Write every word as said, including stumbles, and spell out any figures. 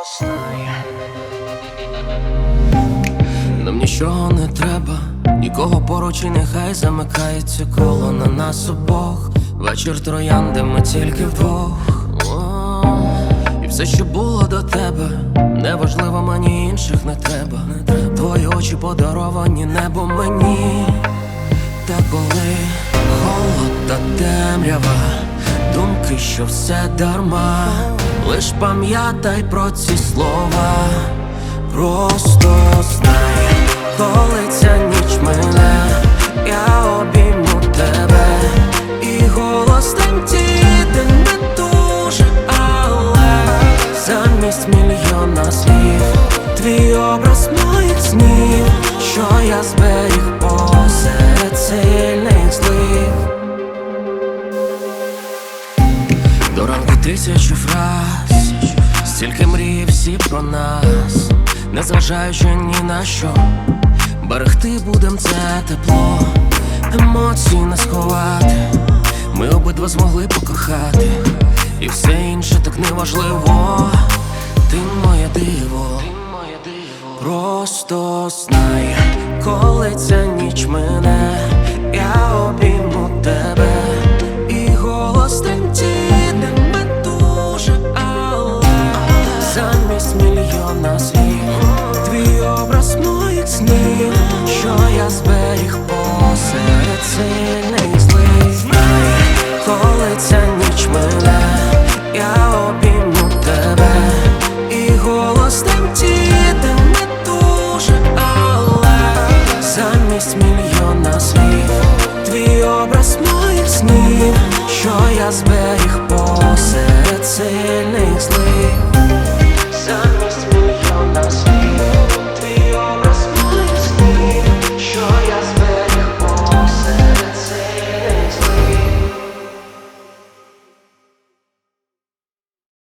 знай. Нам нічого не треба, нікого поруч, і нехай замикається коло на нас обох. Вечір троянди, ми тільки вдвох. О, і все, що було до тебе, неважливо, мені інших не треба. Твої очі подаровані небо мені. Та коли холод та темрява, думки, що все дарма, лиш пам'ятай про ці слова. Просто знай, коли ця ніч мине, я обійму тебе, і голос тремтіти не дуже, але замість мільйона слів твій образ моїх снів, що я зберіг посеред сильних злив. До ранку тисячу фраз, стільки мрій всі про нас, незважаючи ні на що, берегти будем це тепло. Емоцій не сховати, ми обидва змогли покохати, і все інше так неважливо. Ти моє диво, просто знай, коли ця ніч мине, я обійму тебе, і голос тремтіти не дуже, але замість мільйона слів